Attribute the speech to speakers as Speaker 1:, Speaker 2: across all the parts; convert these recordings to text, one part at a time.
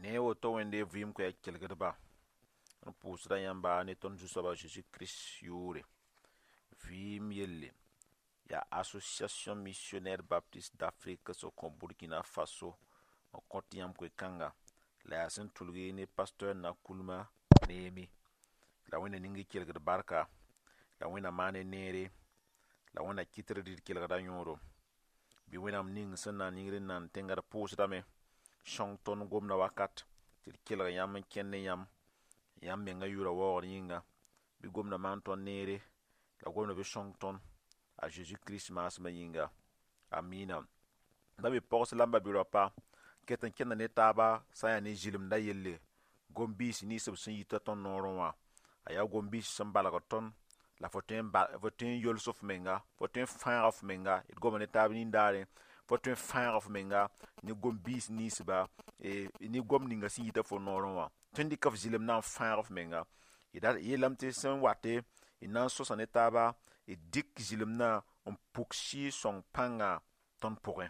Speaker 1: ne woto wẽnde vɩɩm koɛɛ kelgdba n pʋʋsda yãmba ne tõnd Zu-soabã Jésus-Kirist yʋʋre. Vɩɩm yelle yaa Association Missionnaire Baptiste d'Afrique sẽn Burkina Faso n kõt yãmb koe-kãnga la yaa sẽn tulg ne pasteur Nakulma Neemi. La wẽnna ning kelgd barka, la wẽnna maane neere, la wẽnna kɩtr dɩd kelgda yõodo. Bɩ wẽnnaam ning sẽn na n yĩngr n na n tẽngd pʋʋsdame sõng tõnd gomda wakat tɩ d kelg yãmb n kẽnd ne yãmb menga yʋʋra waoogr yĩnga. Bɩ gomda maan tõnd neere, la gomda bɩ sõng tõnd a Jésus-Kirist maasmã yĩnga. Amiina. Da bɩ pɔgs la n ba bɩ raoapa ket n kẽnda ne taaba sã n yaa ne zɩlemda yelle gom-biis nins b sẽn yita tõnd noorẽ wã. A yaa gom-biis sẽn balg tõnd la fo tõe n yols f menga, fo tõe n fãag f menga, d goma ne taab nindaare, fo tõe n fãag f menga ne gom-biis ninsba ne gom ninga sẽn yita fo noorẽ wã. Tõe n dɩk f zɩlem na n fãag f menga. Yeelame tɩ sẽn wate d na n sõsa ne taaba d dɩk zɩlemdã n puk sɩɩ-sõng pãnga tõnd pʋgẽ.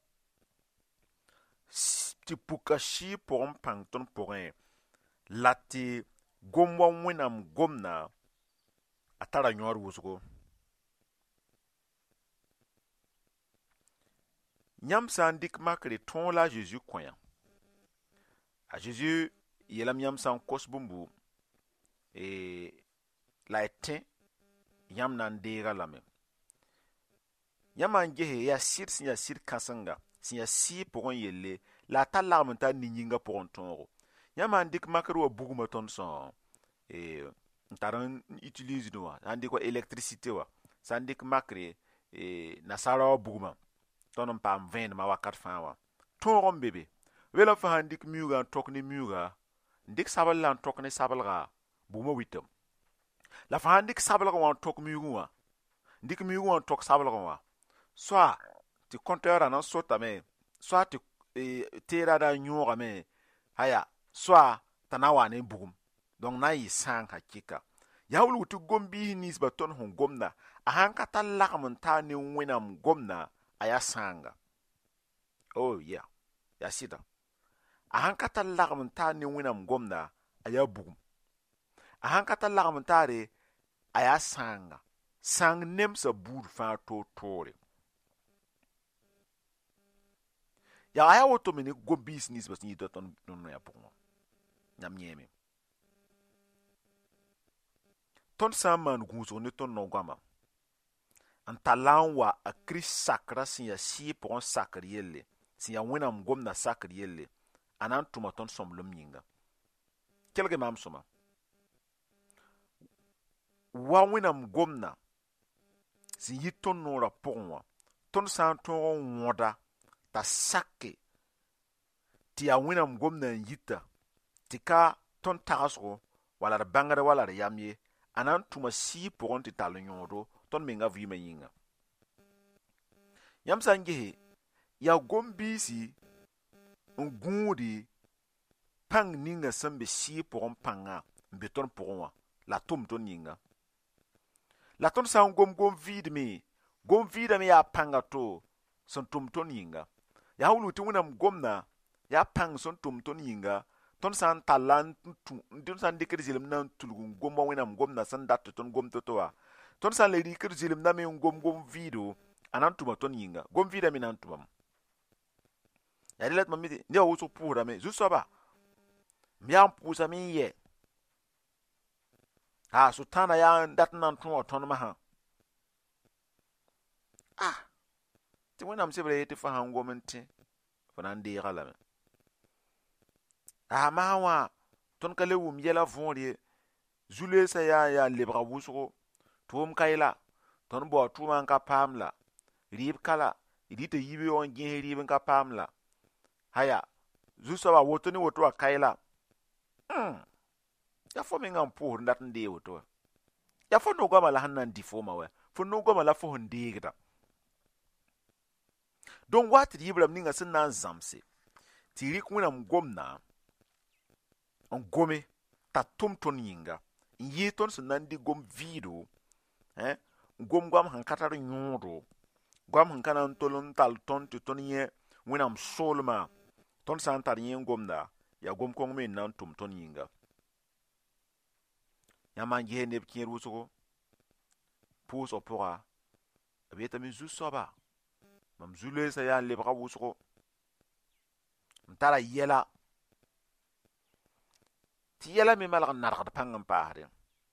Speaker 1: Tɩ puka sɩɩ pʋgẽ pãng tõnd pʋgẽ la tɩ gom wa wẽnnaam gomna a tara yõor wʋsgo. Yãmb sã n dɩk makre tõog la a Zeezi kõ-yã. A Zeezi yeelame yãmb sã n kos bũmbu la y tẽ yãmb na n deega lame. Yãmb n gese yaa sɩd sẽn yaa sɩd kãsenga sẽn yaa sɩɩ pʋgẽ yelle la a tar lagm n tar nin-yĩngã pʋgẽ tõogo. Yãmb n dɩk makr wa bugmã tõnd sẽn n tar n utilisd wã, sã n dɩk wa électricité wã, sã n dɩk makre nasaara wa bugmã tõnd n paam vẽenemã wakat fãa wã. Tõog n be be. Wela fa sã n dɩk miuugã n tõk ne miuugã, n dɩk sabl la n tõk ne sablga, bugmã wɩtame. La fa sã n dɩk sablg wã n tõk miuugẽ wã, n dɩk miuugẽ wã n tõk sablgẽ wã, soa tɩ kõntɛɛrã na n sotame, soa tɩ teerã da n yõogame, haya, soa t'a na n wa ne bugum. Donc na n yɩ sãang hakɩka. Yaa wilg tɩ gom-biis ninsbã tõnd sẽn gomda, a sãn ka tar lagm n taa ne wẽnnaam gomda, a yaa sãanga. Oh yeah, yaa sɩda. A sãn ka tar lagm n taa ne wẽnnaam gomda, a yaa bugum. A sãn ka tar lagm n taare, a yaa sãanga. Sãng nemsa buud fãa toor-toore. Yaa a yaa woto me ne gom-biis ninsbã sẽn yita tõnd noyã pʋgẽ wã. Yãmb yẽeme. Tõnd sã n maan gũusg ne tõnd no-goamã n talla n wa a Kirist sakrã sẽn yaa sɩɩ pʋgẽ sakr yelle, sẽn yaa wẽnnaam gomdã sakr yelle, a na n tʋma tõnd sõmblem yĩnga. Kelge maam sõma. Wa wẽnnaam gomdã sẽn yit tõnd noorã pʋgẽ wã, tõnd sã n tõog n wõda t'a sake tɩ yaa wẽnnaam gomdã n yita tɩ ka tõnd tagsgo wala d bãngd wala d yam ye, a na n tʋma sɩɩ pʋgẽ tɩ tall yõodo tõnd menga vɩɩmã yĩnga. Yãmb sã n gese, yaa gom-biisi n gũudi pãng ninga sẽn be sɩɩ pʋgẽ pãngã n be tõnd pʋgẽ wã la tʋm tõnd yĩnga. La tõnd sã n gom-vɩɩdme, gom-vɩɩdame yaa pãnga to sẽn tʋm tõnd yĩnga. Yaa wilg tɩ wẽnnaam gomdã yaa pãng sẽn tʋm tõnd yĩnga, tõnd sã n talla tõnd sã n dɩkd zɩlemdã n tulg n gom wa wẽnnaam gomdã sẽn dat tɩ tõnd gom to-to wã, tõnd sã n la rɩkd zɩlemdame n gom gom-vɩɩdo, a na n tʋma tõnd yĩnga. Gom-vɩɩdã me na n tʋmame. Yaa rɩla tɩ mam mi tɩ ned wa wʋsg pʋʋsdame, Zu-soaba, m yaa n pʋʋsame n yɛ. Sʋtãanã yaa n dat n na n tʋʋga tõnd masã. Tɩ wẽnnaam sebra ye tɩ fa sãn gom n tẽ, fo na n deega lame. Maa wã, tõnd ka le wʋm yɛla võor ye. Zu-leesã yaa n lebga wʋsgo. Tʋʋm ka yela, tõnd bao tʋʋmã n ka paam la. Rɩɩb kala, d yɩta yibe wã n gẽes rɩɩb n ka paam la. Haya, Zu-soaba woto ne woto wã ka yela. Yaa fo mengã n pʋʋsd n dat n dee woto wã. Yaa fo no-goamã la sẽn na n dɩ foomã wɛ. Fo no-goamã la fo sẽn deegda. Donc wa tɩ d yibrame ninga sẽn na n zãmse tɩ y rɩk wẽnnaam gomdã n gome t'a tʋm tõnd yĩnga, n yɩɩ tõnd sẽn na n dɩ gom-vɩɩdo, n gom goam sẽn ka tar yõodo, goam sẽn ka na n tol n tall tõnd tɩ tõnd yẽ wẽnnaam soolmã, tõnd sã n tar yẽ n gomda, ya gom kong me nan tum ton yinga yama nge ne kien wusgo pus opora abeta mi zu soba mam zule sa ya lebra wusgo mtara yela ti yela mi malak nargad pangam paare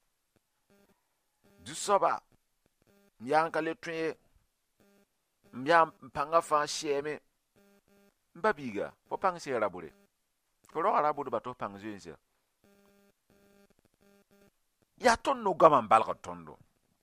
Speaker 1: du soba myan kale tue myan panga fa sheme mbabiga fo pang se rabure fo ro rabure ba to pang zense ya ton no gama balga tondo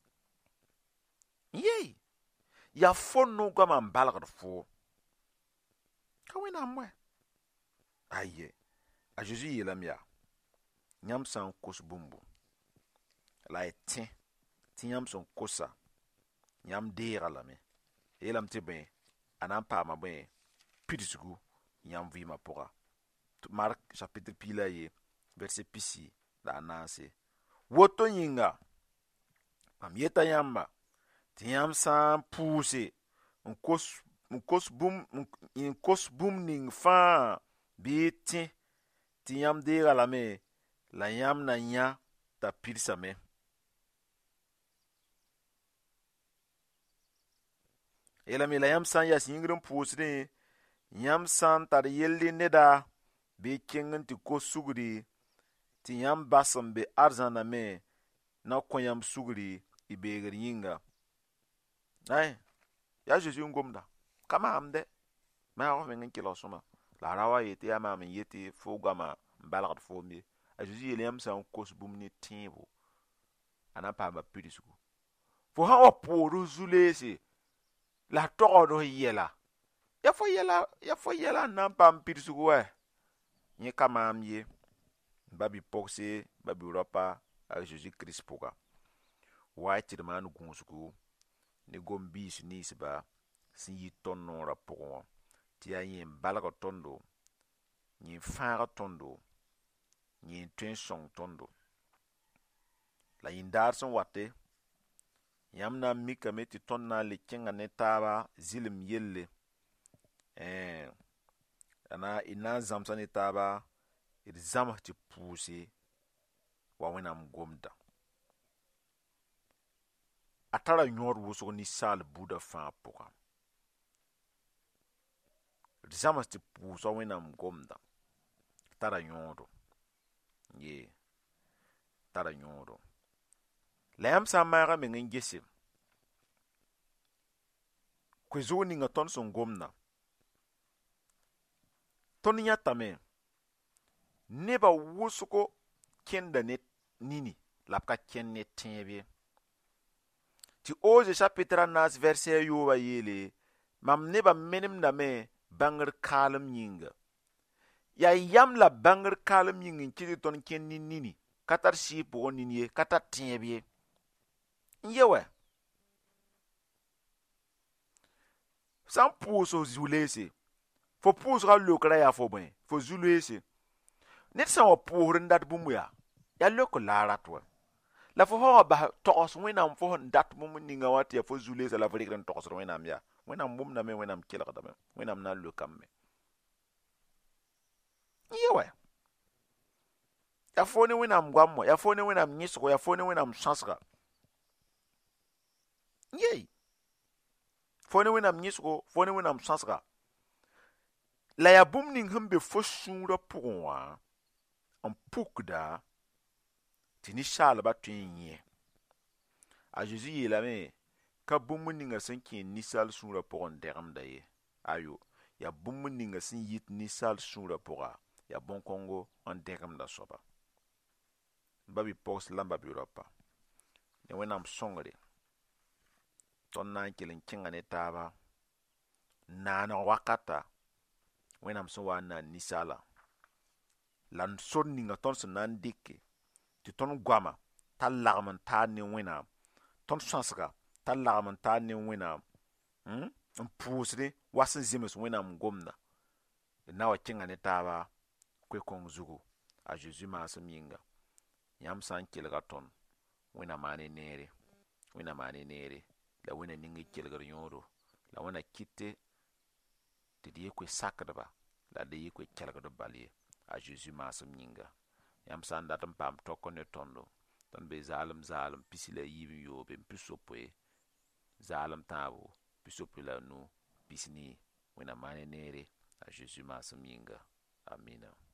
Speaker 1: yey ya fon no gama balga fo kawina mwe aye a Jésus yelam ya nyam san kos bumbu la etin ti nyam son kosa nyam deera lame yelam te ben anan pa ma ben pidisugu nyam vima pora Marc chapitre pila ye verset pisi da anase woto yinga mam yeta yamba ti nyam san puse un kos bum ning fa bi ti nyam deera lame la yam na nya ta pirsame elami la yam san ya singrin pusne yam san tar yelli neda be kengin ti ko sugri ti yam basam be arzana me na ko yam sugri ibeger yinga ay ya Jésus ngomda kama amde ma ho men kilo suma la rawa yete ya ma men yete fo gama balagd fo mi a Jésus yele yam san kos bum ni timbo ana pa ba pidisugo fo ha oporo zulesi la togo yela ya fo yela nan pam pidisugo we ni kama am ye babi pokse babi ropa a Jésus Christ poga wa tirman gunsugo ni gombi ni siba sin yi tonno rapogo ti ayin balga tondo ni fara tondo ni tension tondo la yindar son wate yamna mika meti tonna le kinga ne taba zilim yelle ana ina zamsa ne taba zama ti puse wa wenam gomda atara nyor wuso ni sal buda fa poka zama ti puse wa wenam gomda tara nyoro ye tara nyoro layam sa mara men ngese kwezo ni ngaton son gomna ton yatame neba wusuko kenda net nini lapka kenne tebe ti oje chapitre nas verset yo ba yele mam neba menim na me banger kalum yinga ya yam la banger kalum yingin kiti ton ken nini katar si po nini katar tebe yewe san puso zulese fo puso ga lokra ya fo ben fo zulese net san wa puhrin dat bumuya ya loko laratwa la fo ho ba tokos wena fo dat bumu ninga wati ya fo zulese la fo rekran tokos wena ya wena mum na me wena mkela kada me wena na lokam me yewe ya fo ni wena mgwammo ya fo ni wena mnyisko ya fo ni wena mshansga yey fo ni wena mnyisko fo ni wena mshansga la ya bum ning humbe fo shura pugwa en pukda ti ni shal ba tunye a Jésus yelame ka bum ninga sen kin ni sal shura pugon deram da ye ayo ya bum ninga sen yit ni sal shura puga ya bon kongo en deram da soba babi pos lamba bi ropa ne wenam songre ton na kilin kinga ne taba na wakata wenam so wa na nisala lan son ninga ton so nan dikke ti ton gwama tal lagman ta ni wena ton sansga tal lagman ta ni wena en pusre wasin zimus wena mgomna na wa kinga ne taba kwe kong zugu a Jésus ma saminga yam san kilga ton wena mane nere la wena ningi kilgar yoro la wena kitte ti die kwe sakdaba la de kwe kilgar baliye a Jésus maasem yĩnga. Yãmb sã n dat n paam tɔk ne tõndo, tõnd be zaalem pisi la yiib n yoobe n pisopoe, zaalem tãabo pisopoe la nu pis nii. Wẽnnaam maan ne neere a Jésus maasem yĩnga. Amina.